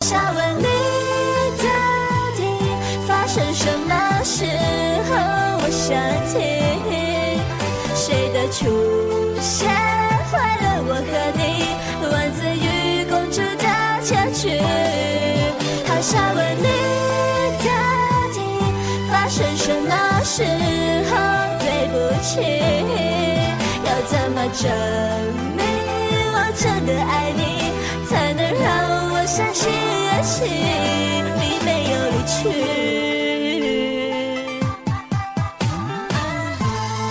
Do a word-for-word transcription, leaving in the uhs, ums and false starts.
想问你，到底发生什么时候我想听？谁的出现坏了我和你王子与公主的结局？好想问你，到底发生什么时候对不起？要怎么证明我真的爱你，才能让我相信爱情你没有离去？